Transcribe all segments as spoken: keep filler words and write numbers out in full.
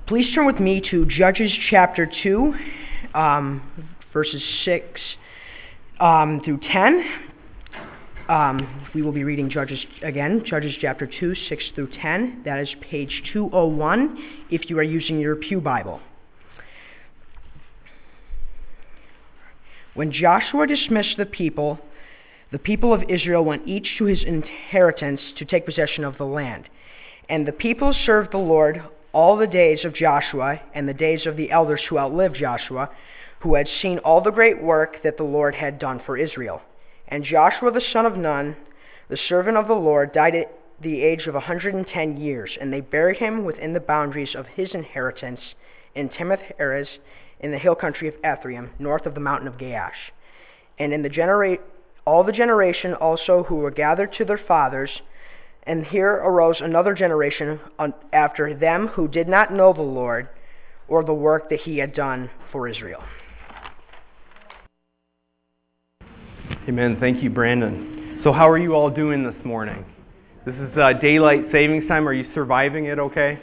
Please turn with me to Judges chapter two, um, verses six um, through ten. Um, we will be reading Judges again, Judges chapter two, six through ten. That is page two oh one if you are using your Pew Bible. When Joshua dismissed the people, the people of Israel went each to his inheritance to take possession of the land. And the people served the Lord all the days of Joshua and the days of the elders who outlived Joshua, who had seen all the great work that the Lord had done for Israel. And Joshua the son of Nun, the servant of the Lord, died at the age of a hundred and ten years, and they buried him within the boundaries of his inheritance in Timnath-Heres, in the hill country of Ephraim, north of the mountain of Gaash. And in the genera- all the generation also who were gathered to their fathers, and here arose another generation after them who did not know the Lord or the work that he had done for Israel. Amen. Thank you, Brandon. So how are you all doing this morning? This is uh, daylight savings time. Are you surviving it okay?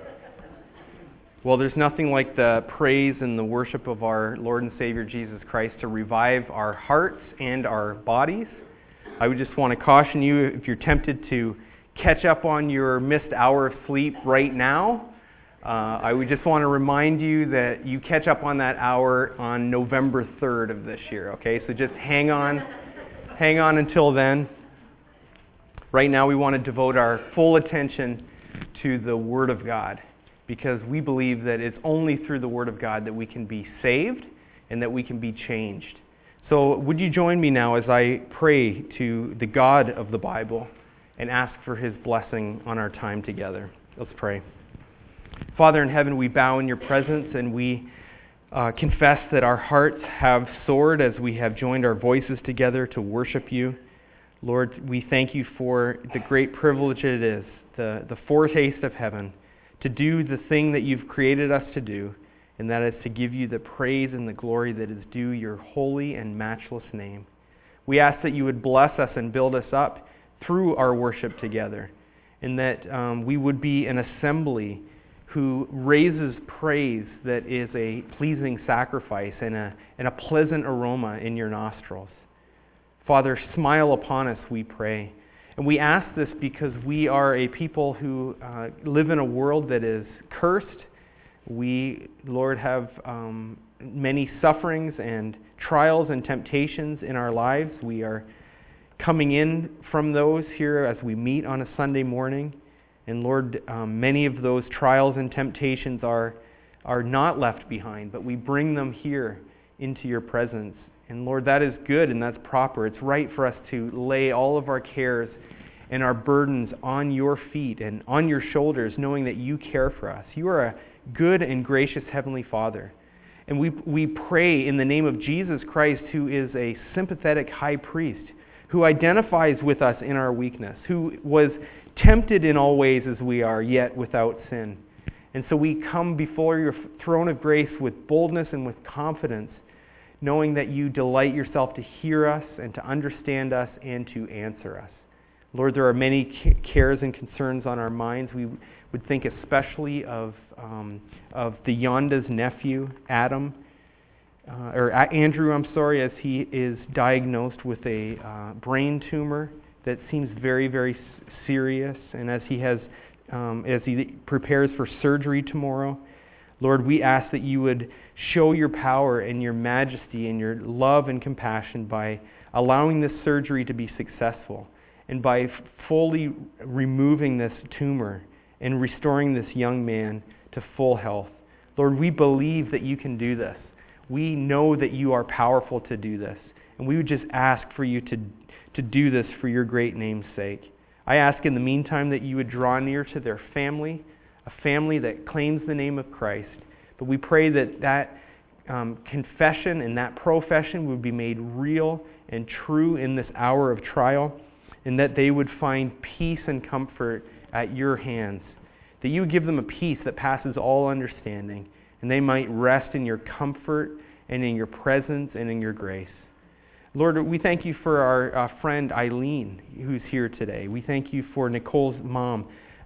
Well, there's nothing like the praise and the worship of our Lord and Savior Jesus Christ to revive our hearts and our bodies. I would just want to caution you, if you're tempted to catch up on your missed hour of sleep right now, uh, I would just want to remind you that you catch up on that hour on November third of this year, okay? So just hang on, hang on until then. Right now we want to devote our full attention to the Word of God, because we believe that it's only through the Word of God that we can be saved and that we can be changed. So would you join me now as I pray to the God of the Bible and ask for His blessing on our time together. Let's pray. Father in heaven, we bow in your presence and we uh, confess that our hearts have soared as we have joined our voices together to worship you. Lord, we thank you for the great privilege it is, the, the foretaste of heaven, to do the thing that you've created us to do, and that is to give you the praise and the glory that is due your holy and matchless name. We ask that you would bless us and build us up through our worship together, and that um, we would be an assembly who raises praise that is a pleasing sacrifice and a, and a pleasant aroma in your nostrils. Father, smile upon us, we pray. And we ask this because we are a people who uh, live in a world that is cursed. We, Lord, have um, many sufferings and trials and temptations in our lives. We are coming in from those here as we meet on a Sunday morning. And Lord, um, many of those trials and temptations are, are not left behind, but we bring them here into your presence. And Lord, that is good and that's proper. It's right for us to lay all of our cares and our burdens on your feet and on your shoulders, knowing that you care for us. You are a good and gracious Heavenly Father. And we, we pray in the name of Jesus Christ, who is a sympathetic high priest, who identifies with us in our weakness, who was tempted in all ways as we are, yet without sin. And so we come before your throne of grace with boldness and with confidence, knowing that you delight yourself to hear us and to understand us and to answer us. Lord, there are many cares and concerns on our minds. We would think especially of um, of the Yonda's nephew, Adam, uh, or Andrew, I'm sorry, as he is diagnosed with a uh, brain tumor that seems very, very serious, and as he has, um, as he prepares for surgery tomorrow, Lord, we ask that you would show your power and your majesty and your love and compassion by allowing this surgery to be successful, and by fully removing this tumor and restoring this young man to full health. Lord, we believe that you can do this. We know that you are powerful to do this. And we would just ask for you to, to do this for your great name's sake. I ask in the meantime that you would draw near to their family, a family that claims the name of Christ. But we pray that that um, confession and that profession would be made real and true in this hour of trial, and that they would find peace and comfort at your hands. That you would give them a peace that passes all understanding, and they might rest in your comfort and in your presence and in your grace. Lord, we thank you for our uh, friend Eileen, who's here today. We thank you for Nicole's mom,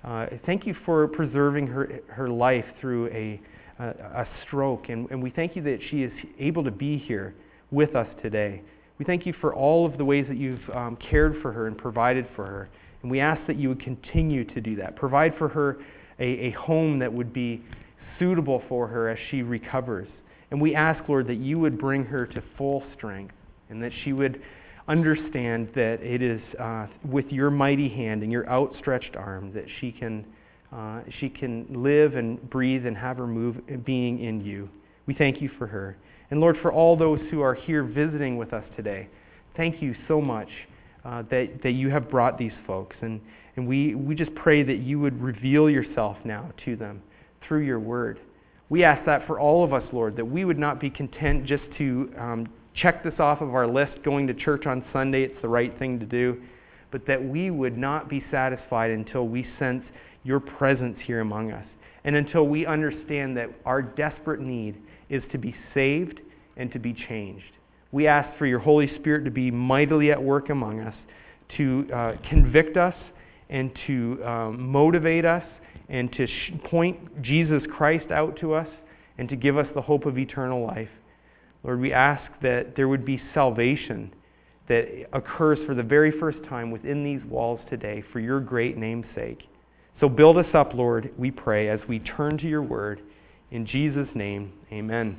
Uh, thank you for preserving her her life through a a, a stroke, and, and we thank you that she is able to be here with us today. We thank you for all of the ways that you've um, cared for her and provided for her, and we ask that you would continue to do that. Provide for her a, a home that would be suitable for her as she recovers. And we ask, Lord, that you would bring her to full strength, and that she would understand that it is uh, with your mighty hand and your outstretched arm that she can uh, she can live and breathe and have her move being in you. We thank you for her. And Lord, for all those who are here visiting with us today, thank you so much uh, that, that you have brought these folks. And, and we, we just pray that you would reveal yourself now to them through your word. We ask that for all of us, Lord, that we would not be content just to um, check this off of our list, going to church on Sunday, it's the right thing to do, but that we would not be satisfied until we sense your presence here among us, and until we understand that our desperate need is to be saved and to be changed. We ask for your Holy Spirit to be mightily at work among us, to uh, convict us and to um, motivate us and to sh- point Jesus Christ out to us and to give us the hope of eternal life. Lord, we ask that there would be salvation that occurs for the very first time within these walls today for your great name's sake. So build us up, Lord, we pray, as we turn to your word. In Jesus' name, amen.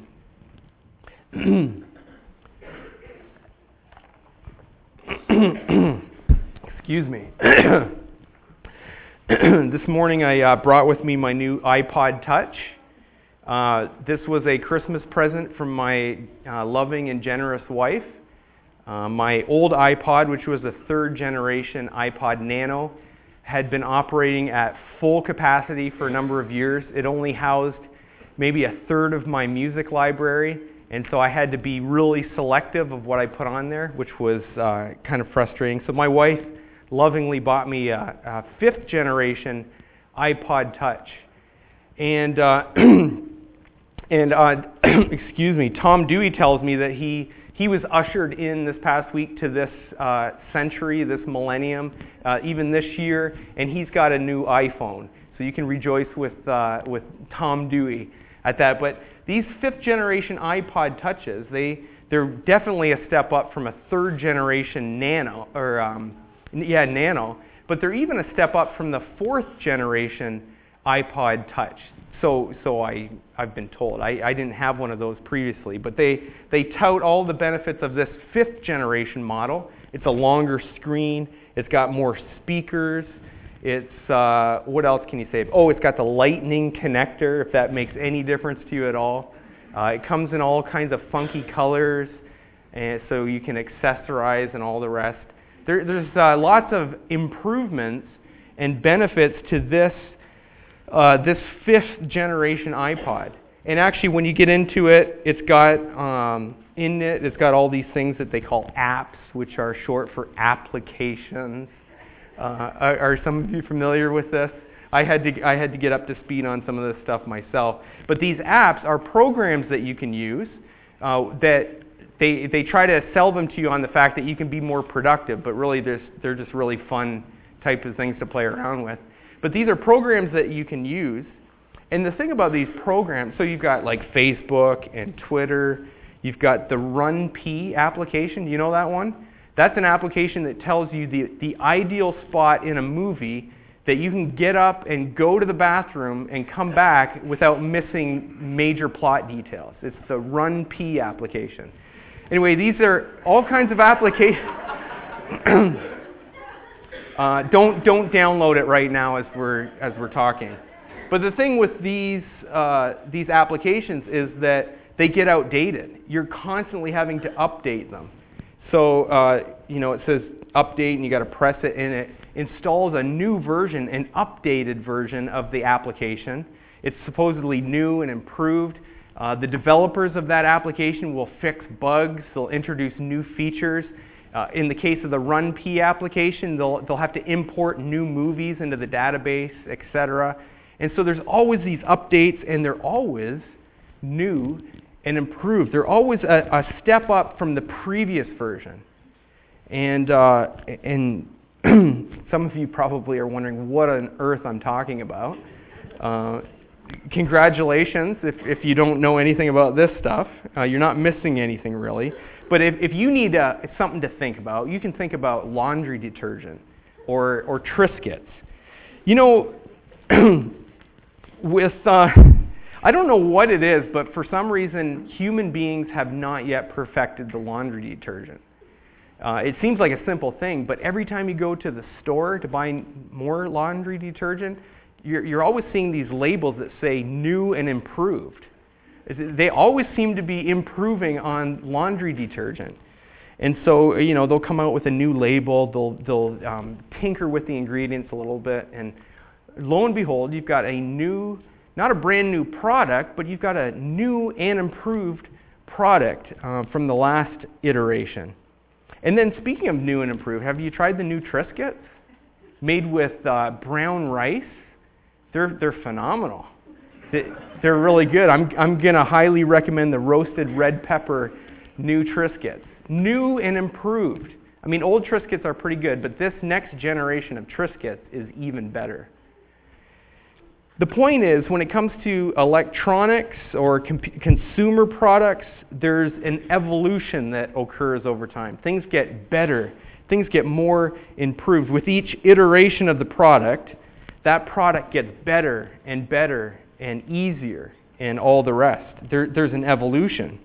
Excuse me. This morning I uh, brought with me my new iPod Touch. Uh, this was a Christmas present from my uh, loving and generous wife. Uh, my old iPod, which was a third generation iPod Nano, had been operating at full capacity for a number of years. It only housed maybe a third of my music library, and so I had to be really selective of what I put on there, which was uh, kind of frustrating. So my wife lovingly bought me a, a fifth generation iPod Touch. And uh, and uh, excuse me, Tom Dewey tells me that he he was ushered in this past week to this uh, century, this millennium, uh, even this year, and he's got a new iPhone. So you can rejoice with uh, with Tom Dewey at that. But these fifth generation iPod Touches, they they're definitely a step up from a third generation Nano, or um, yeah, Nano. But they're even a step up from the fourth generation iPod Touch. So, so I, I've been told. I, I didn't have one of those previously, but they, they tout all the benefits of this fifth generation model. It's a longer screen. It's got more speakers. It's, uh, what else can you say? Oh, it's got the lightning connector, if that makes any difference to you at all. Uh, it comes in all kinds of funky colors, and so you can accessorize and all the rest. There, there's uh, lots of improvements and benefits to this Uh, this fifth generation iPod. And actually, when you get into it, it's got um, in it, it's got all these things that they call apps, which are short for applications. Uh, are, are some of you familiar with this? I had to I had to get up to speed on some of this stuff myself. But these apps are programs that you can use uh, that they they try to sell them to you on the fact that you can be more productive, but really they're, they're just really fun type of things to play around with. But these are programs that you can use. And the thing about these programs, so you've got like Facebook and Twitter, you've got the Run P application. Do you know that one? That's an application that tells you the, the ideal spot in a movie that you can get up and go to the bathroom and come back without missing major plot details. It's the Run P application. Anyway, these are all kinds of applications. Uh, don't don't download it right now as we're as we're talking. But the thing with these uh, these applications is that they get outdated. You're constantly having to update them. So uh, you know it says update, and you got to press it, and it installs a new version, an updated version of the application. It's supposedly new and improved. Uh, the developers of that application will fix bugs. They'll introduce new features. Uh, in the case of the Run P application, they'll they'll have to import new movies into the database, et cetera. And so there's always these updates, and they're always new and improved. They're always a, a step up from the previous version. And uh, and Some of you probably are wondering what on earth I'm talking about. Uh, congratulations if, if you don't know anything about this stuff. Uh, you're not missing anything really. But if, if you need uh, something to think about, you can think about laundry detergent or, or Triscuits. You know, with, uh, I don't know what it is, but for some reason, human beings have not yet perfected the laundry detergent. Uh, it seems like a simple thing, but every time you go to the store to buy more laundry detergent, you're, you're always seeing these labels that say new and improved. They always seem to be improving on laundry detergent. And so, you know, they'll come out with a new label, they'll, they'll um, tinker with the ingredients a little bit, and lo and behold, you've got a new, not a brand new product, but you've got a new and improved product uh, from the last iteration. And then speaking of new and improved, have you tried the new Triscuits? Made with uh, brown rice. They're, they're phenomenal. They're really good. I'm, I'm going to highly recommend the roasted red pepper new Triscuits. New and improved. I mean, old Triscuits are pretty good, but this next generation of Triscuits is even better. The point is, when it comes to electronics or com- consumer products, there's an evolution that occurs over time. Things get better. Things get more improved. With each iteration of the product, that product gets better and better and easier and all the rest. There, there's an evolution.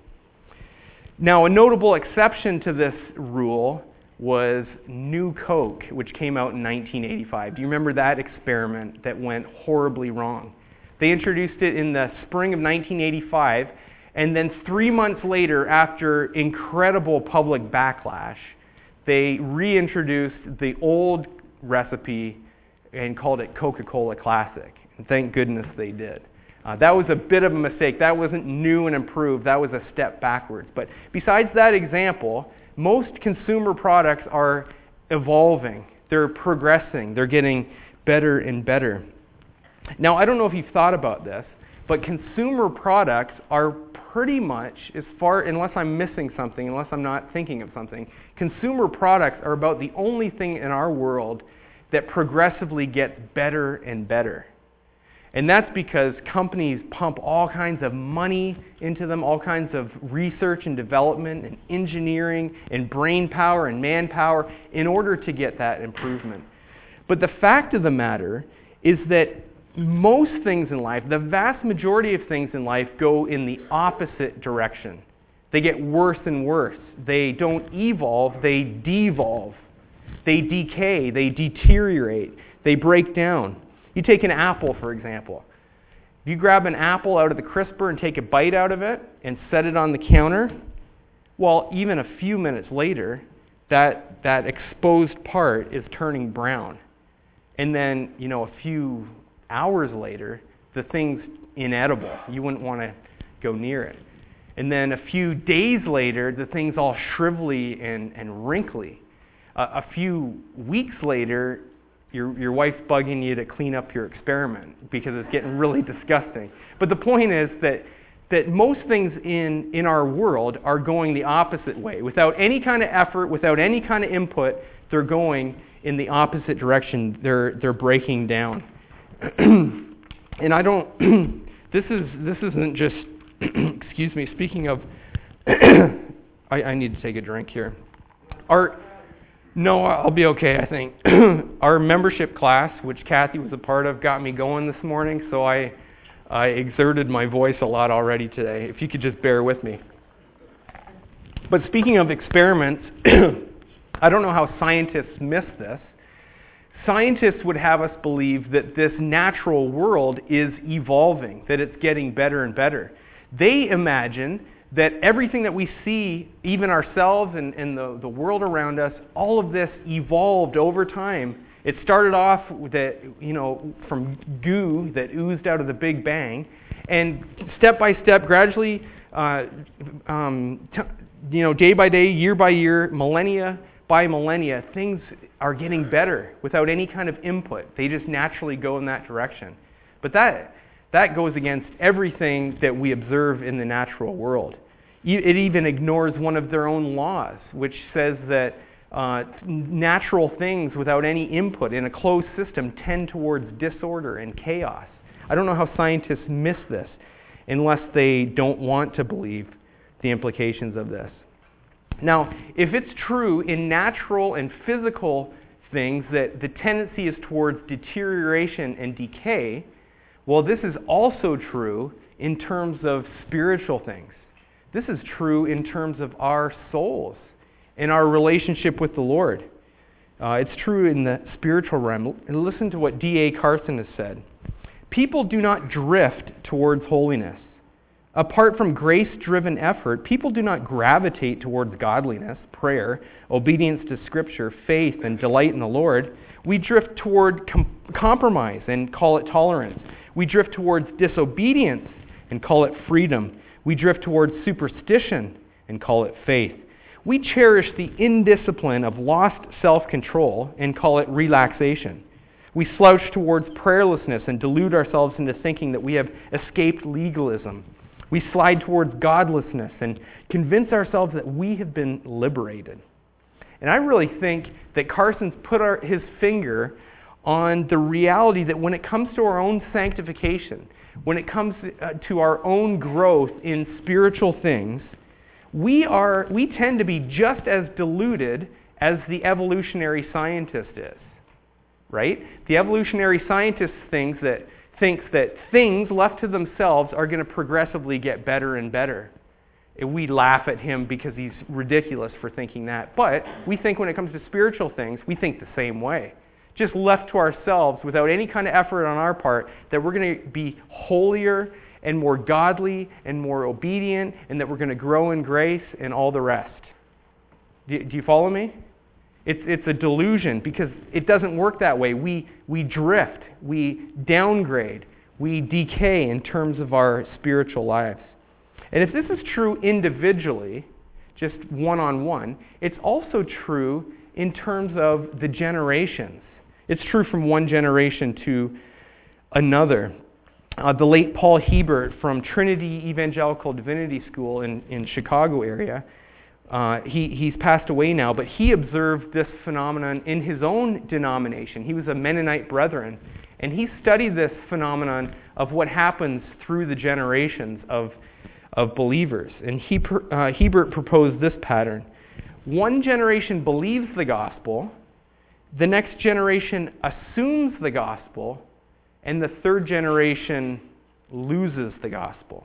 Now, a notable exception to this rule was New Coke, which came out in nineteen eighty-five. Do you remember that experiment that went horribly wrong? They introduced it in the spring of nineteen eighty-five, and then three months later, after incredible public backlash, they reintroduced the old recipe and called it Coca-Cola Classic. And thank goodness they did. Uh, that was a bit of a mistake. That wasn't new and improved. That was a step backwards. But besides that example, most consumer products are evolving. They're progressing. They're getting better and better. Now, I don't know if you've thought about this, but consumer products are pretty much, as far, unless I'm missing something, unless I'm not thinking of something, consumer products are about the only thing in our world that progressively gets better and better. And that's because companies pump all kinds of money into them, all kinds of research and development and engineering and brain power and manpower in order to get that improvement. But the fact of the matter is that most things in life, the vast majority of things in life, go in the opposite direction. They get worse and worse. They don't evolve, they devolve. They decay, they deteriorate, they break down. You take an apple, for example. If you grab an apple out of the crisper and take a bite out of it and set it on the counter, well, even a few minutes later, that, that exposed part is turning brown. And then, you know, a few hours later, the thing's inedible. You wouldn't want to go near it. And then a few days later, the thing's all shrivelly and, and wrinkly. Uh, a few weeks later, Your, your wife's bugging you to clean up your experiment because it's getting really disgusting. But the point is that, that most things in, in our world are going the opposite way. Without any kind of effort, without any kind of input, they're going in the opposite direction. They're, they're breaking down. And I don't, this, is, this isn't just, excuse me, speaking of, I, I need to take a drink here. Our, No, I'll be okay, I think. Our membership class, which Kathy was a part of, got me going this morning, so I, I exerted my voice a lot already today. If you could just bear with me. But speaking of experiments, I don't know how scientists miss this. Scientists would have us believe that this natural world is evolving, that it's getting better and better. They imagine that everything that we see, even ourselves and, and the, the world around us, all of this evolved over time. It started off with that, you know, from goo that oozed out of the Big Bang, and step by step, gradually, uh, um, t- you know, day by day, year by year, millennia by millennia, things are getting better without any kind of input. They just naturally go in that direction. But that that goes against everything that we observe in the natural world. It even ignores one of their own laws, which says that uh, natural things without any input in a closed system tend towards disorder and chaos. I don't know how scientists miss this unless they don't want to believe the implications of this. Now, if it's true in natural and physical things that the tendency is towards deterioration and decay, well, this is also true in terms of spiritual things. This is true in terms of our souls and our relationship with the Lord. Uh, it's true in the spiritual realm. And listen to what D A Carson has said. People do not drift towards holiness. Apart from grace-driven effort, people do not gravitate towards godliness, prayer, obedience to Scripture, faith, and delight in the Lord. We drift toward com- compromise and call it tolerance. We drift towards disobedience and call it freedom. We drift towards superstition and call it faith. We cherish the indiscipline of lost self-control and call it relaxation. We slouch towards prayerlessness and delude ourselves into thinking that we have escaped legalism. We slide towards godlessness and convince ourselves that we have been liberated. And I really think that Carson's put our, his finger on the reality that when it comes to our own sanctification, when it comes uh, to our own growth in spiritual things, we are we tend to be just as deluded as the evolutionary scientist is. Right? The evolutionary scientist thinks that thinks that things left to themselves are going to progressively get better and better. And we laugh at him because he's ridiculous for thinking that. But we think when it comes to spiritual things, we think the same way. Just left to ourselves without any kind of effort on our part, that we're going to be holier and more godly and more obedient, and that we're going to grow in grace and all the rest. Do, do you follow me? It's it's a delusion because it doesn't work that way. We we drift, we downgrade, we decay in terms of our spiritual lives. And if this is true individually, just one-on-one, it's also true in terms of the generations. It's true from one generation to another. Uh, the late Paul Hebert from Trinity Evangelical Divinity School in, in Chicago area, Uh, he, he's passed away now, but he observed this phenomenon in his own denomination. He was a Mennonite Brethren, and he studied this phenomenon of what happens through the generations of, of believers. And he, uh, Hebert proposed this pattern. One generation believes the gospel, the next generation assumes the gospel, and the third generation loses the gospel.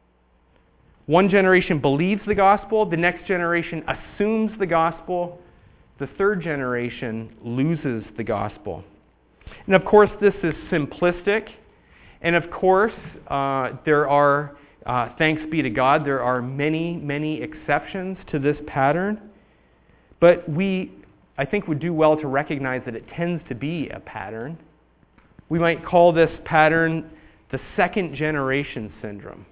One generation believes the gospel, the next generation assumes the gospel, the third generation loses the gospel. And of course, this is simplistic, and of course, uh, there are, uh, thanks be to God, there are many, many exceptions to this pattern, but we, I think, would do well to recognize that it tends to be a pattern. We might call this pattern the second generation syndrome.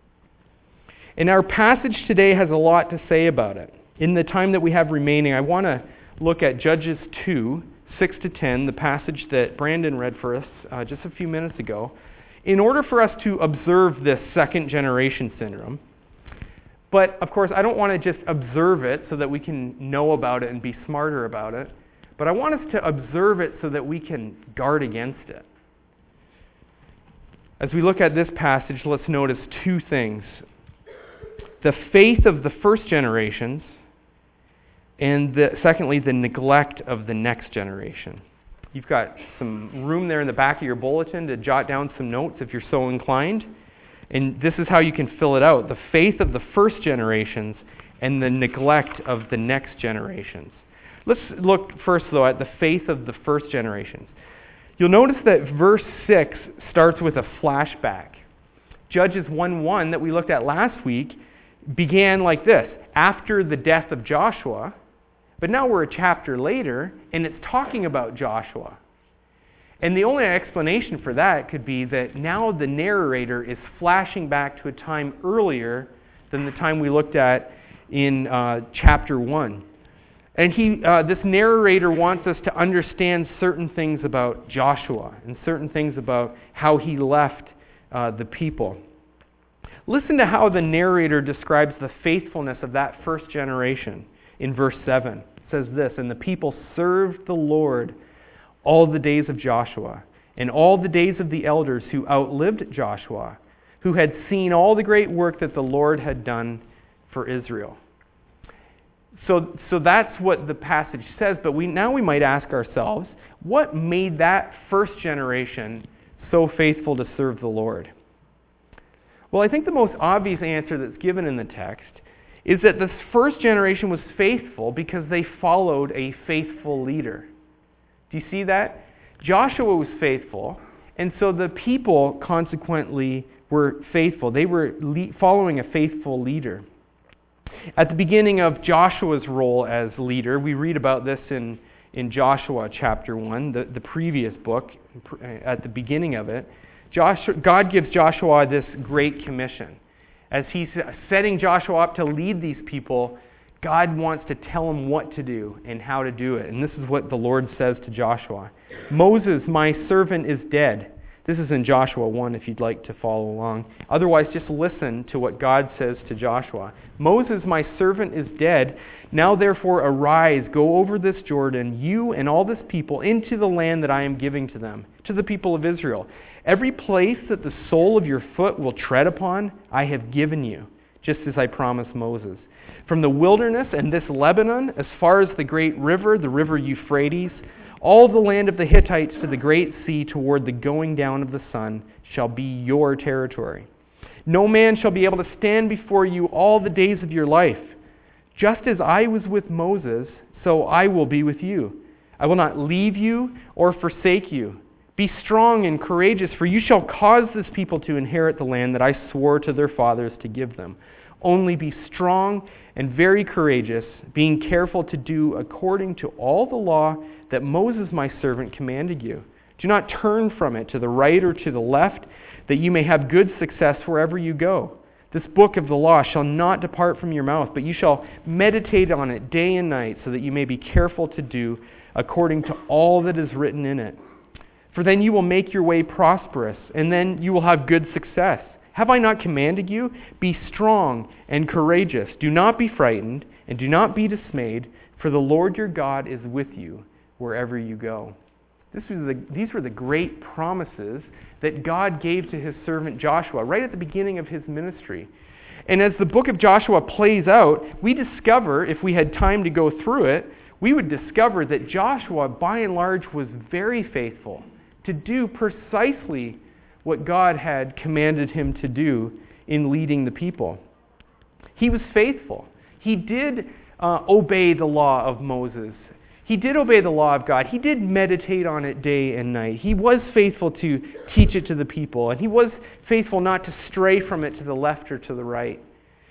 And our passage today has a lot to say about it. In the time that we have remaining, I want to look at Judges two, six to ten, the passage that Brandon read for us uh, just a few minutes ago, in order for us to observe this second generation syndrome. But, of course, I don't want to just observe it so that we can know about it and be smarter about it, but I want us to observe it so that we can guard against it. As we look at this passage, let's notice two things. The faith of the first generations, and the, secondly, the neglect of the next generation. You've got some room there in the back of your bulletin to jot down some notes if you're so inclined. And this is how you can fill it out. The faith of the first generations and the neglect of the next generations. Let's look first, though, at the faith of the first generations. You'll notice that verse six starts with a flashback. Judges one one that we looked at last week began like this: after the death of Joshua, but now we're a chapter later, and it's talking about Joshua. And the only explanation for that could be that now the narrator is flashing back to a time earlier than the time we looked at in uh, chapter one. And he, uh, this narrator wants us to understand certain things about Joshua and certain things about how he left uh, the people. Listen to how the narrator describes the faithfulness of that first generation in verse seven. says this, "And the people served the Lord all the days of Joshua, and all the days of the elders who outlived Joshua, who had seen all the great work that the Lord had done for Israel." So, so that's what the passage says, but we now we might ask ourselves, what made that first generation so faithful to serve the Lord? Well, I think the most obvious answer that's given in the text is that this first generation was faithful because they followed a faithful leader. Do you see that? Joshua was faithful, and so the people consequently were faithful. They were le- following a faithful leader. At the beginning of Joshua's role as leader, we read about this in, in Joshua chapter one, the, the previous book, at the beginning of it. Joshua, God gives Joshua this great commission. As he's setting Joshua up to lead these people, God wants to tell him what to do and how to do it. And this is what the Lord says to Joshua. "Moses, my servant, is dead." This is in Joshua one if you'd like to follow along. Otherwise, just listen to what God says to Joshua. "Moses, my servant, is dead. Now therefore arise, go over this Jordan, you and all this people, into the land that I am giving to them, to the people of Israel. Every place that the sole of your foot will tread upon, I have given you, just as I promised Moses. From the wilderness and this Lebanon, as far as the great river, the river Euphrates, all the land of the Hittites to the great sea toward the going down of the sun shall be your territory. No man shall be able to stand before you all the days of your life. Just as I was with Moses, so I will be with you. I will not leave you or forsake you. Be strong and courageous, for you shall cause this people to inherit the land that I swore to their fathers to give them. Only be strong and very courageous, being careful to do according to all the law that Moses my servant commanded you. Do not turn from it to the right or to the left, that you may have good success wherever you go. This book of the law shall not depart from your mouth, but you shall meditate on it day and night, so that you may be careful to do according to all that is written in it. For then you will make your way prosperous, and then you will have good success. Have I not commanded you? Be strong and courageous. Do not be frightened, and do not be dismayed, for the Lord your God is with you wherever you go." This was the, these were the great promises that God gave to his servant Joshua right at the beginning of his ministry. And as the book of Joshua plays out, we discover, if we had time to go through it, we would discover that Joshua, by and large, was very faithful to do precisely what God had commanded him to do in leading the people. He was faithful. He did uh, obey the law of Moses. He did obey the law of God. He did meditate on it day and night. He was faithful to teach it to the people, and he was faithful not to stray from it to the left or to the right.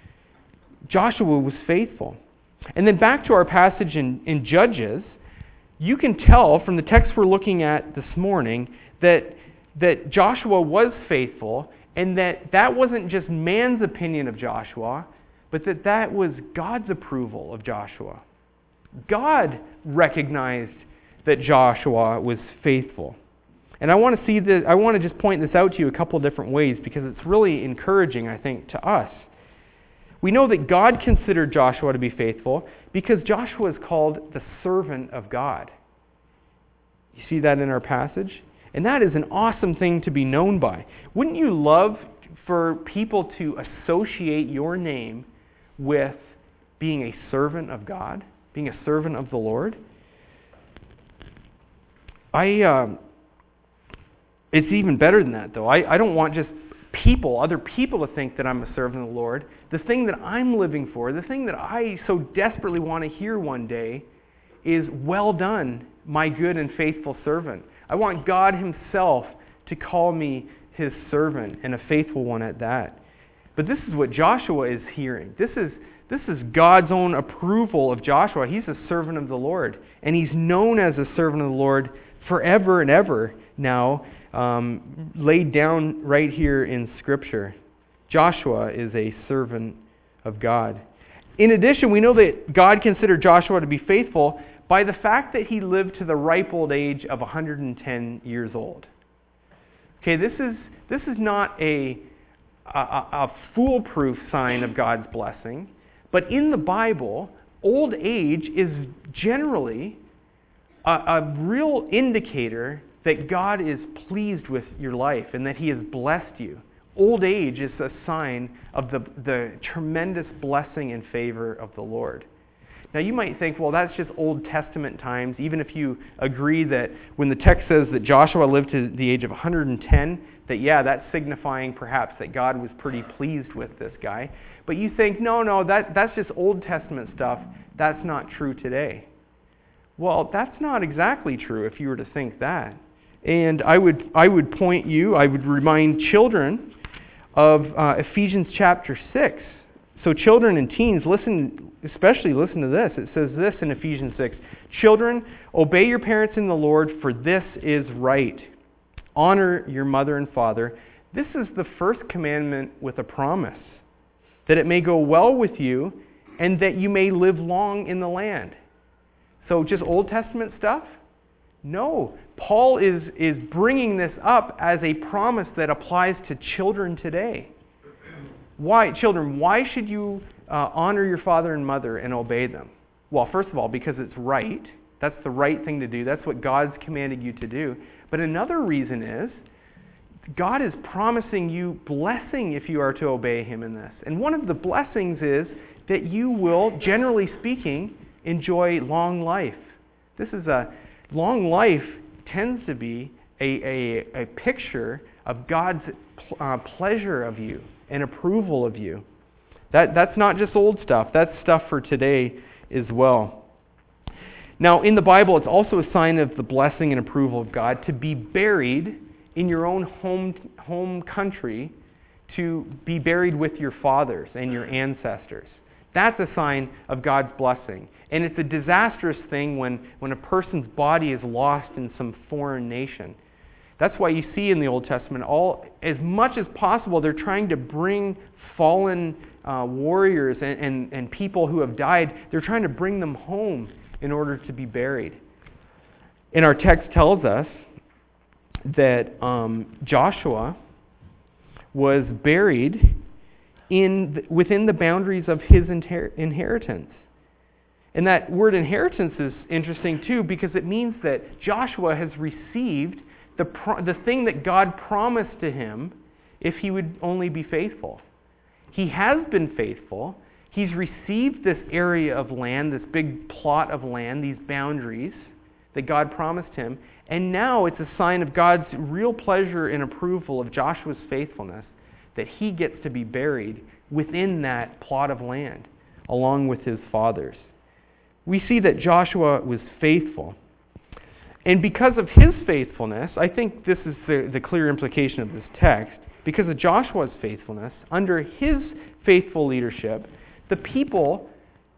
Joshua was faithful. And then back to our passage in, in Judges, you can tell from the text we're looking at this morning that, that Joshua was faithful, and that that wasn't just man's opinion of Joshua, but that that was God's approval of Joshua. God recognized that Joshua was faithful. And I want to see this, I want to just point this out to you a couple of different ways, because it's really encouraging, I think, to us. We know that God considered Joshua to be faithful because Joshua is called the servant of God. You see that in our passage? And that is an awesome thing to be known by. Wouldn't you love for people to associate your name with being a servant of God, being a servant of the Lord? I. Uh, it's even better than that, though. I, I don't want just people, other people to think that I'm a servant of the Lord. The thing that I'm living for, the thing that I so desperately want to hear one day is, "Well done, my good and faithful servant." I want God himself to call me his servant, and a faithful one at that. But this is what Joshua is hearing. This is, this is God's own approval of Joshua. He's a servant of the Lord, and he's known as a servant of the Lord forever and ever now, um, laid down right here in Scripture. Joshua is a servant of God. In addition, we know that God considered Joshua to be faithful by the fact that he lived to the ripe old age of one hundred ten years old. Okay, this is this is not a, a, a foolproof sign of God's blessing, but in the Bible, old age is generally a, a real indicator that God is pleased with your life and that He has blessed you. Old age is a sign of the, the tremendous blessing and favor of the Lord. Now you might think, well, that's just Old Testament times, even if you agree that when the text says that Joshua lived to the age of one hundred ten, that yeah, that's signifying perhaps that God was pretty pleased with this guy. But you think, no, no, that, that's just Old Testament stuff. That's not true today. Well, that's not exactly true if you were to think that. And I would I would point you, I would remind children of uh, Ephesians chapter six. So children and teens, listen, especially listen to this. It says this in Ephesians six. Children, obey your parents in the Lord, for this is right. Honor your mother and father. This is the first commandment with a promise, that it may go well with you and that you may live long in the land. So just Old Testament stuff? No. Paul is, is bringing this up as a promise that applies to children today. Why, children, why should you uh, honor your father and mother and obey them? Well, first of all, because it's right. That's the right thing to do. That's what God's commanded you to do. But another reason is God is promising you blessing if you are to obey Him in this. And one of the blessings is that you will, generally speaking, enjoy long life. This is a long life tends to be a, a, a picture of God's uh, pleasure of you and approval of you. That, that's not just old stuff. That's stuff for today as well. Now, in the Bible, it's also a sign of the blessing and approval of God to be buried in your own home, home country, to be buried with your fathers and your ancestors. That's a sign of God's blessing. And it's a disastrous thing when, when a person's body is lost in some foreign nation. That's why you see in the Old Testament, all as much as possible, they're trying to bring fallen uh, warriors and, and, and people who have died, they're trying to bring them home in order to be buried. And our text tells us that um, Joshua was buried in the, within the boundaries of his inher- inheritance. And that word inheritance is interesting too, because it means that Joshua has received the pro- the thing that God promised to him if he would only be faithful. He has been faithful. He's received this area of land, this big plot of land, these boundaries that God promised him. And now it's a sign of God's real pleasure and approval of Joshua's faithfulness that he gets to be buried within that plot of land, along with his fathers. We see that Joshua was faithful. And because of his faithfulness, I think this is the, the clear implication of this text, because of Joshua's faithfulness, under his faithful leadership, the people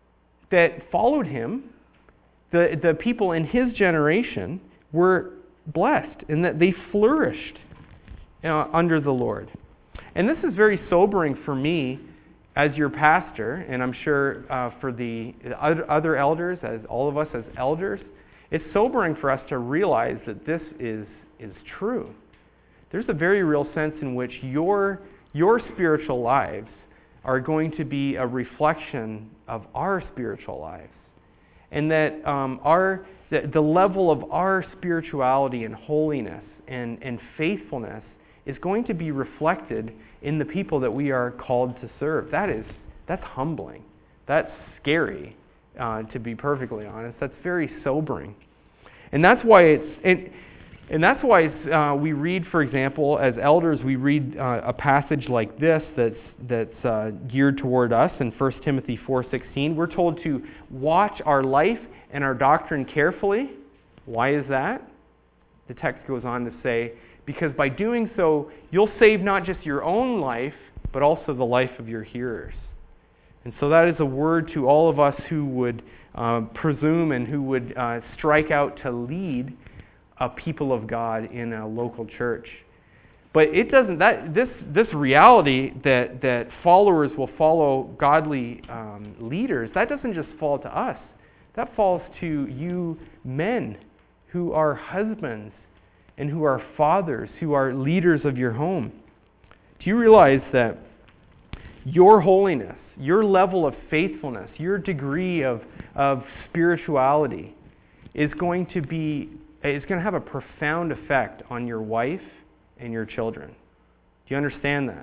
that followed him, the, the people in his generation, were blessed and that they flourished uh, under the Lord. And this is very sobering for me as your pastor, and I'm sure uh, for the other elders, as all of us as elders. It's sobering for us to realize that this is, is true. There's a very real sense in which your, your spiritual lives are going to be a reflection of our spiritual lives. And that um, our the, the level of our spirituality and holiness and, and faithfulness is going to be reflected in the people that we are called to serve. That is, that's humbling. That's scary, uh, to be perfectly honest. That's very sobering. And that's why it's... And, And that's why uh, we read, for example, as elders, we read uh, a passage like this that's that's uh, geared toward us in First Timothy four sixteen. We're told to watch our life and our doctrine carefully. Why is that? The text goes on to say, because by doing so, you'll save not just your own life, but also the life of your hearers. And so that is a word to all of us who would uh, presume and who would uh, strike out to lead a people of God in a local church. But it doesn't, that this this reality that, that followers will follow godly um, leaders, that doesn't just fall to us. That falls to you men who are husbands and who are fathers, who are leaders of your home. Do you realize that your holiness, your level of faithfulness, your degree of, of spirituality is going to be, is going to have a profound effect on your wife and your children. Do you understand that?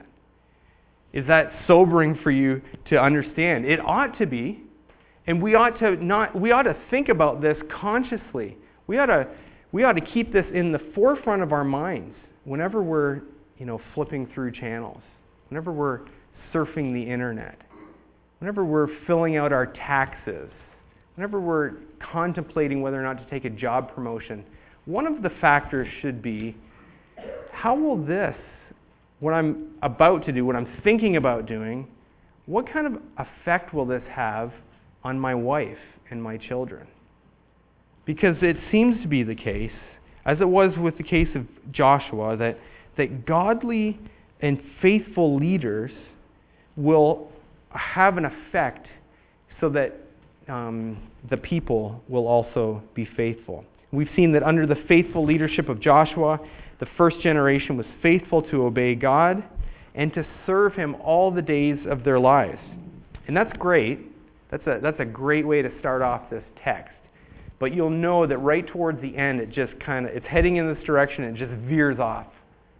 Is that sobering for you to understand? It ought to be. And we ought to not we ought to think about this consciously. We ought to we ought to keep this in the forefront of our minds whenever we're, you know, flipping through channels, whenever we're surfing the internet, whenever we're filling out our taxes, whenever we're contemplating whether or not to take a job promotion. One of the factors should be, how will this, what I'm about to do, what I'm thinking about doing, what kind of effect will this have on my wife and my children? Because it seems to be the case, as it was with the case of Joshua, that, that godly and faithful leaders will have an effect so that um, the people will also be faithful. We've seen that under the faithful leadership of Joshua, the first generation was faithful to obey God and to serve Him all the days of their lives. And that's great. That's a, that's a great way to start off this text. But you'll know that right towards the end, it just kind of, it's heading in this direction and it just veers off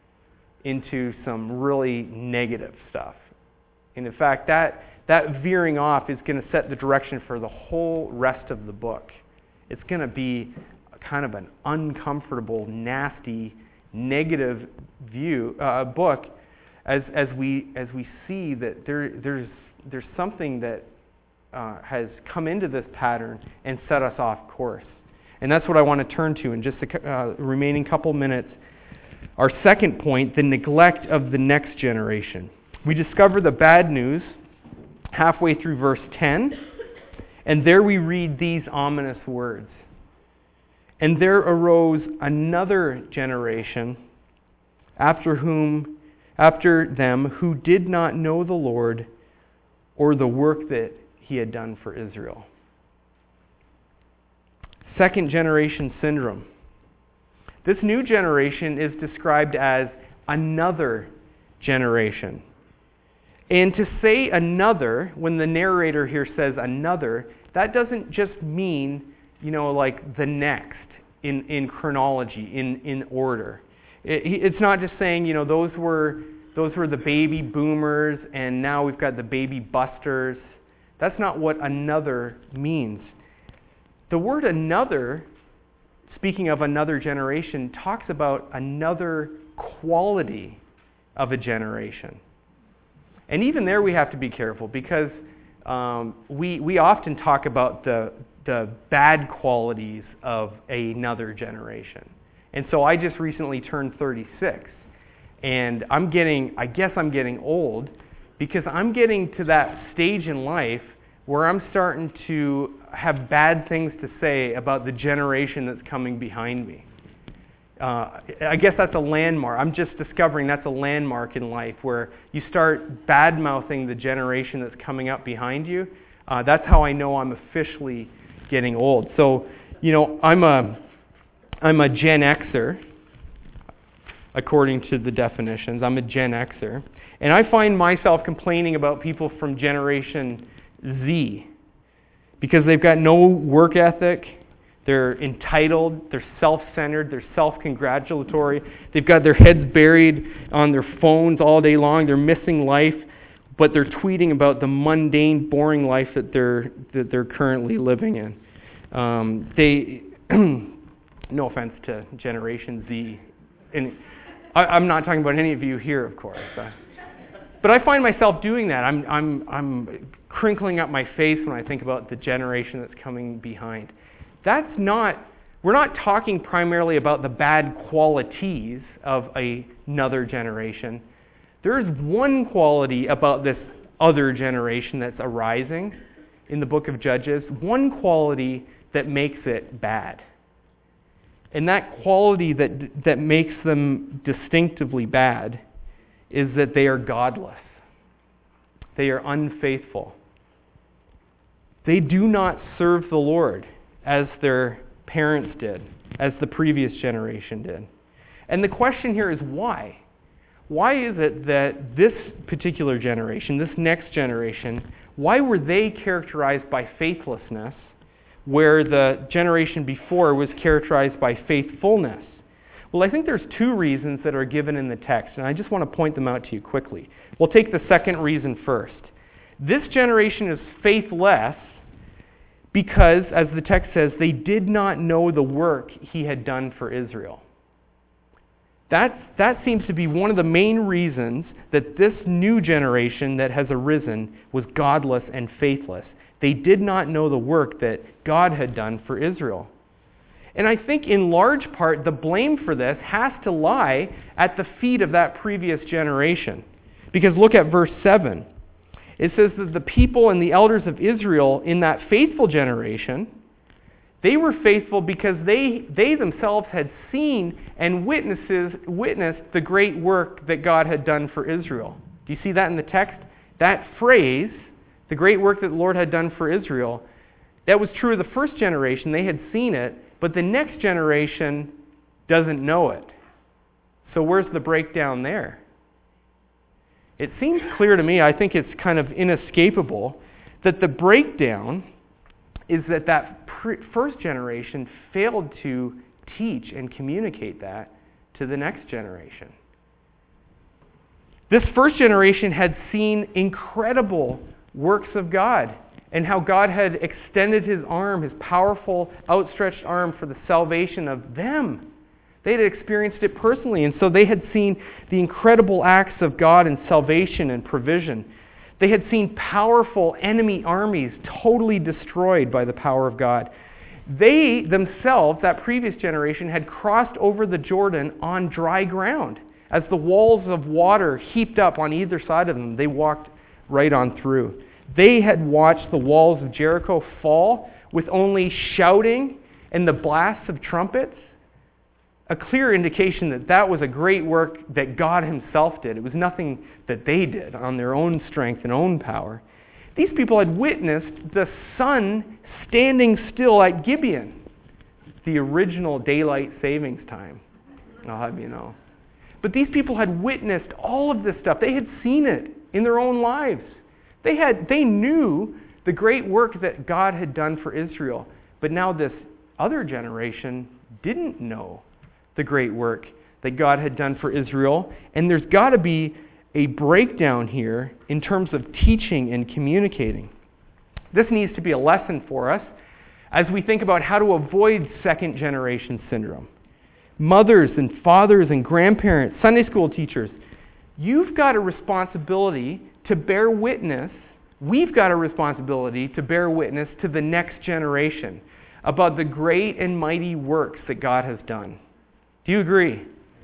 into some really negative stuff. And in fact, that, that veering off is going to set the direction for the whole rest of the book. It's going to be kind of an uncomfortable, nasty, negative view uh, book as as we as we see that there there's there's something that uh, has come into this pattern and set us off course. And that's what I want to turn to in just the uh, remaining couple minutes. Our second point, the neglect of the next generation. We discover the bad news halfway through verse ten, and there we read these ominous words. And there arose another generation after whom, after them, who did not know the Lord or the work that He had done for Israel. Second generation syndrome. This new generation is described as another generation. And to say another, when the narrator here says another, that doesn't just mean, you know, like the next in, in chronology, in, in order. It, it's not just saying, you know, those were those were the baby boomers and now we've got the baby busters. That's not what another means. The word another, speaking of another generation, talks about another quality of a generation. And even there we have to be careful because um, we we often talk about the the bad qualities of another generation. And so I just recently turned thirty-six. And I'm getting, I guess I'm getting old because I'm getting to that stage in life where I'm starting to have bad things to say about the generation that's coming behind me. Uh, I guess that's a landmark. I'm just discovering that's a landmark in life where you start bad-mouthing the generation that's coming up behind you. Uh, that's how I know I'm officially getting old. So, you know, I'm a I'm a Gen Xer, according to the definitions. I'm a Gen Xer. And I find myself complaining about people from Generation Z because they've got no work ethic. They're entitled, they're self-centered, they're self-congratulatory. They've got their heads buried on their phones all day long. They're missing life, but they're tweeting about the mundane, boring life that they're that they're currently living in. Um, they, no offense to Generation Z, and I, I'm not talking about any of you here, of course. Uh, but I find myself doing that. I'm I'm I'm crinkling up my face when I think about the generation that's coming behind. That's not, we're not talking primarily about the bad qualities of a, another generation. There's one quality about this other generation that's arising in the book of Judges, one quality that makes it bad. And that quality that that makes them distinctively bad is that they are godless. They are unfaithful. They do not serve the Lord as their parents did, as the previous generation did. And the question here is why? why is it that this particular generation, this next generation, why were they characterized by faithlessness, where the generation before was characterized by faithfulness? Well, I think there's two reasons that are given in the text, and I just want to point them out to you quickly. We'll take the second reason first. This generation is faithless because, as the text says, they did not know the work he had done for Israel. That's, that seems to be one of the main reasons that this new generation that has arisen was godless and faithless. They did not know the work that God had done for Israel. And I think in large part the blame for this has to lie at the feet of that previous generation. Because look at verse seven. It says that the people and the elders of Israel in that faithful generation, they were faithful because they, they themselves had seen and witnesses, witnessed the great work that God had done for Israel. Do you see that in the text? That phrase, the great work that the Lord had done for Israel, that was true of the first generation. They had seen it, but the next generation doesn't know it. So where's the breakdown there? It seems clear to me, I think it's kind of inescapable, that the breakdown is that that pre- first generation failed to teach and communicate that to the next generation. This first generation had seen incredible works of God and how God had extended his arm, his powerful outstretched arm for the salvation of them. They had experienced it personally, and so they had seen the incredible acts of God in salvation and provision. They had seen powerful enemy armies totally destroyed by the power of God. They themselves, that previous generation, had crossed over the Jordan on dry ground. As the walls of water heaped up on either side of them, they walked right on through. They had watched the walls of Jericho fall with only shouting and the blasts of trumpets. A clear indication that that was a great work that God himself did. It was nothing that they did on their own strength and own power. These people had witnessed the sun standing still at Gibeon, the original daylight savings time. I'll have you know. But these people had witnessed all of this stuff. They had seen it in their own lives. They had, they knew the great work that God had done for Israel. But now this other generation didn't know the great work that God had done for Israel. And there's got to be a breakdown here in terms of teaching and communicating. This needs to be a lesson for us as we think about how to avoid second generation syndrome. Mothers and fathers and grandparents, Sunday school teachers, you've got a responsibility to bear witness. We've got a responsibility to bear witness to the next generation about the great and mighty works that God has done. Do you agree?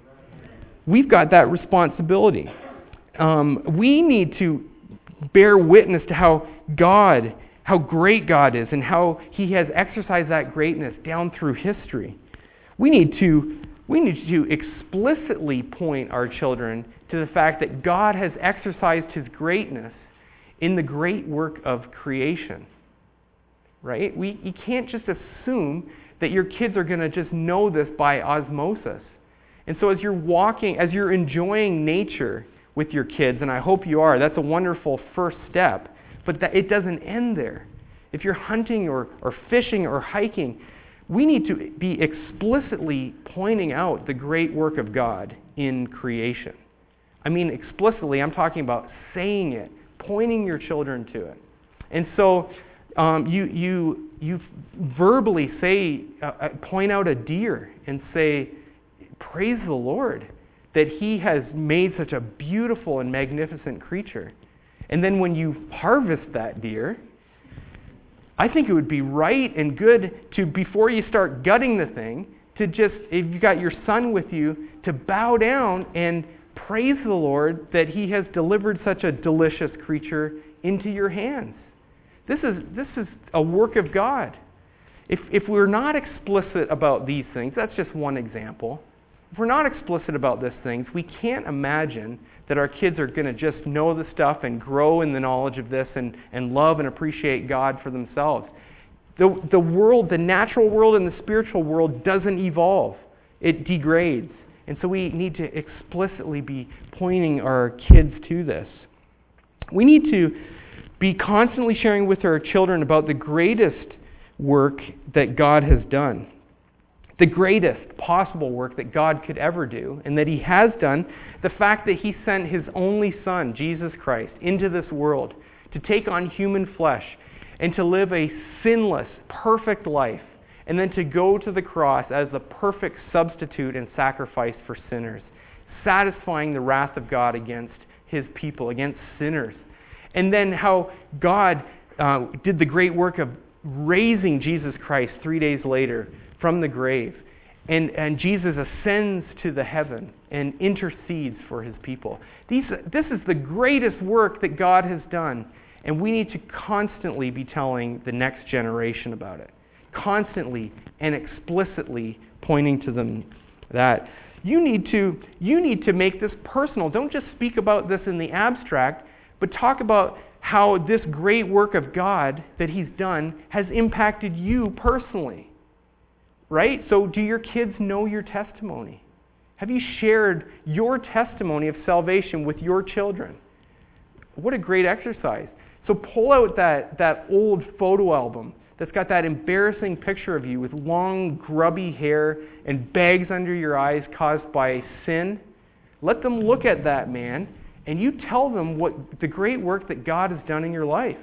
We've got that responsibility. Um, we need to bear witness to how God, how great God is, and how He has exercised that greatness down through history. We need to we need to explicitly point our children to the fact that God has exercised His greatness in the great work of creation. Right? We you can't just assume that your kids are going to just know this by osmosis. And so as you're walking, as you're enjoying nature with your kids, and I hope you are, that's a wonderful first step, but that it doesn't end there. If you're hunting or, or fishing or hiking, we need to be explicitly pointing out the great work of God in creation. I mean explicitly, I'm talking about saying it, pointing your children to it. And so um, you you you verbally say, uh, point out a deer and say, praise the Lord that He has made such a beautiful and magnificent creature. And then when you harvest that deer, I think it would be right and good to, before you start gutting the thing, to just, if you've got your son with you, to bow down and praise the Lord that He has delivered such a delicious creature into your hands. This is this is a work of God. If if we're not explicit about these things, that's just one example. If we're not explicit about these things, we can't imagine that our kids are going to just know the stuff and grow in the knowledge of this and, and love and appreciate God for themselves. The, the world, the natural world and the spiritual world doesn't evolve. It degrades. And so we need to explicitly be pointing our kids to this. We need to be constantly sharing with our children about the greatest work that God has done. The greatest possible work that God could ever do, and that He has done. The fact that He sent His only Son, Jesus Christ, into this world to take on human flesh and to live a sinless, perfect life, and then to go to the cross as the perfect substitute and sacrifice for sinners, satisfying the wrath of God against His people, against sinners. And then how God uh, did the great work of raising Jesus Christ three days later from the grave. And, and Jesus ascends to the heaven and intercedes for His people. These, this is the greatest work that God has done. And we need to constantly be telling the next generation about it. Constantly and explicitly pointing to them that. You need to, you need to make this personal. Don't just speak about this in the abstract, but talk about how this great work of God that He's done has impacted you personally. Right? So do your kids know your testimony? Have you shared your testimony of salvation with your children? What a great exercise. So pull out that, that old photo album that's got that embarrassing picture of you with long, grubby hair and bags under your eyes caused by sin. Let them look at that, man, and you tell them what the great work that God has done in your life.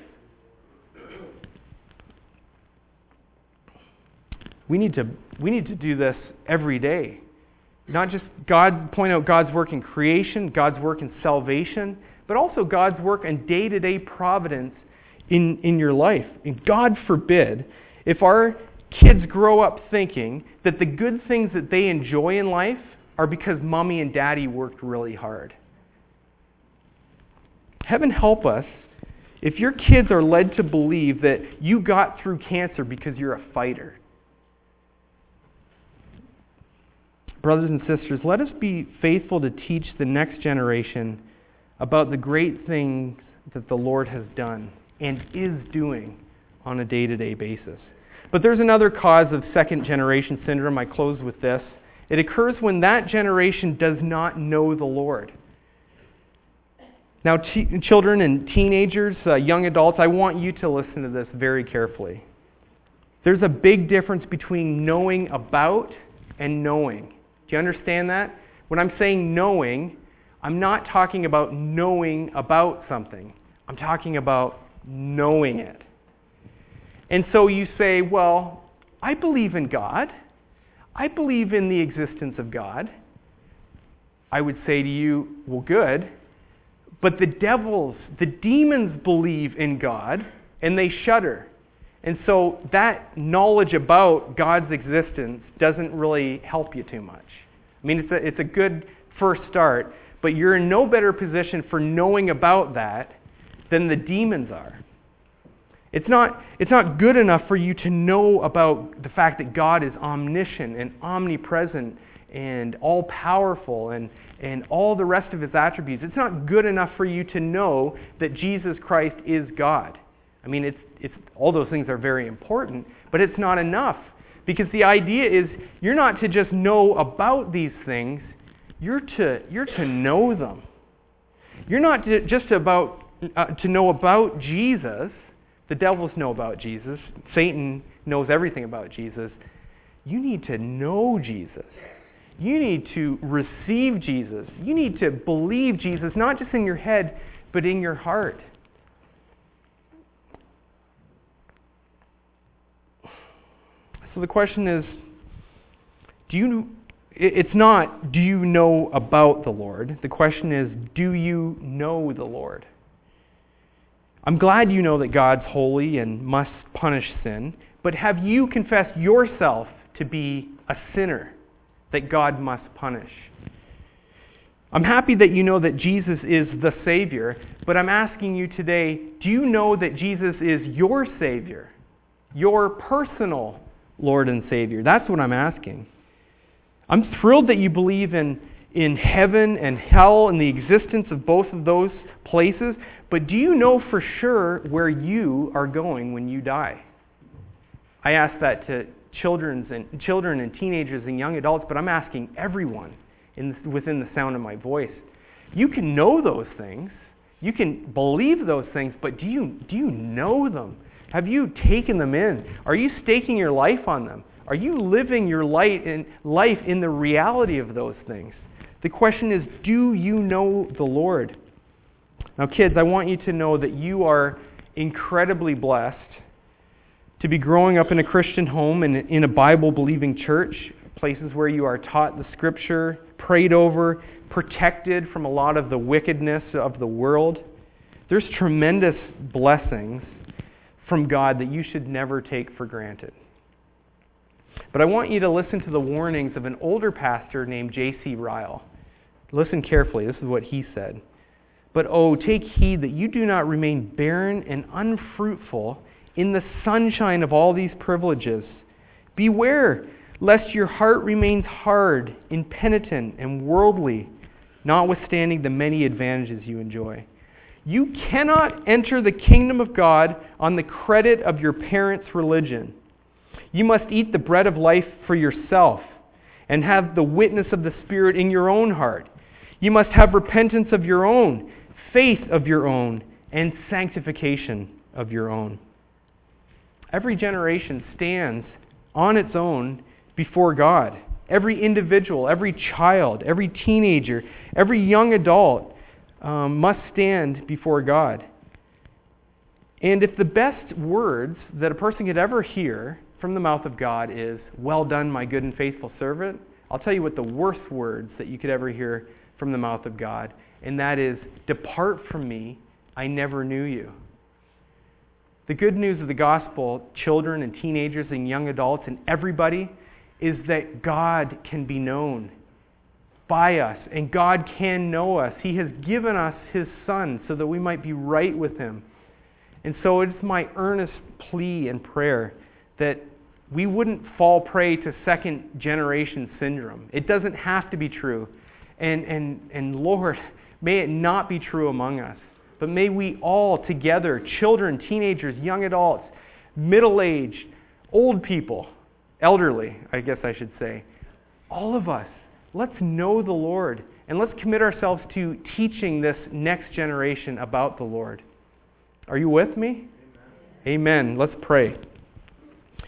We need to we need to do this every day. Not just God point out God's work in creation, God's work in salvation, but also God's work in day-to-day providence in, in your life. And God forbid, if our kids grow up thinking that the good things that they enjoy in life are because mommy and daddy worked really hard. Heaven help us if your kids are led to believe that you got through cancer because you're a fighter. Brothers and sisters, let us be faithful to teach the next generation about the great things that the Lord has done and is doing on a day-to-day basis. But there's another cause of second-generation syndrome. I close with this. It occurs when that generation does not know the Lord. Now, t- children and teenagers, uh, young adults, I want you to listen to this very carefully. There's a big difference between knowing about and knowing. Do you understand that? When I'm saying knowing, I'm not talking about knowing about something. I'm talking about knowing it. And so you say, well, I believe in God. I believe in the existence of God. I would say to you, well, good. But the devils, the demons believe in God, and they shudder. And so that knowledge about God's existence doesn't really help you too much. I mean, it's a, it's a good first start, but you're in no better position for knowing about that than the demons are. It's not, it's not good enough for you to know about the fact that God is omniscient and omnipresent and all-powerful and, and all the rest of His attributes. It's not good enough for you to know that Jesus Christ is God. I mean, it's, it's, all those things are very important, but it's not enough. Because the idea is you're not to just know about these things, you're to, you're to know them. You're not to, just about uh, to know about Jesus. The devils know about Jesus. Satan knows everything about Jesus. You need to know Jesus. You need to receive Jesus. You need to believe Jesus, not just in your head, but in your heart. So the question is, do you, it's not, do you know about the Lord? The question is, do you know the Lord? I'm glad you know that God's holy and must punish sin, but have you confessed yourself to be a sinner that God must punish? I'm happy that you know that Jesus is the Savior, but I'm asking you today, do you know that Jesus is your Savior? Your personal Lord and Savior? That's what I'm asking. I'm thrilled that you believe in, in heaven and hell and the existence of both of those places, but do you know for sure where you are going when you die? I ask that to children's and, children and teenagers and young adults, but I'm asking everyone in, within the sound of my voice. You can know those things. You can believe those things, but do you, do you know them? Have you taken them in? Are you staking your life on them? Are you living your light in, life in the reality of those things? The question is, do you know the Lord? Now, kids, I want you to know that you are incredibly blessed to be growing up in a Christian home and in a Bible-believing church, places where you are taught the Scripture, prayed over, protected from a lot of the wickedness of the world. There's tremendous blessings from God that you should never take for granted. But I want you to listen to the warnings of an older pastor named J C Ryle. Listen carefully. This is what he said. But oh, take heed that you do not remain barren and unfruitful in the sunshine of all these privileges. Beware lest your heart remains hard, impenitent, and worldly, notwithstanding the many advantages you enjoy. You cannot enter the kingdom of God on the credit of your parents' religion. You must eat the bread of life for yourself and have the witness of the Spirit in your own heart. You must have repentance of your own, faith of your own, and sanctification of your own. Every generation stands on its own before God. Every individual, every child, every teenager, every young adult um, must stand before God. And if the best words that a person could ever hear from the mouth of God is, "Well done, my good and faithful servant," I'll tell you what the worst words that you could ever hear from the mouth of God, and that is, "Depart from me, I never knew you." The good news of the gospel, children and teenagers and young adults and everybody, is that God can be known by us, and God can know us. He has given us His Son so that we might be right with Him. And so it's my earnest plea and prayer that we wouldn't fall prey to second generation syndrome. It doesn't have to be true. And, and, and Lord, may it not be true among us. But may we all together, children, teenagers, young adults, middle-aged, old people, elderly, I guess I should say, all of us, let's know the Lord. And let's commit ourselves to teaching this next generation about the Lord. Are you with me? Amen. Amen. Let's pray.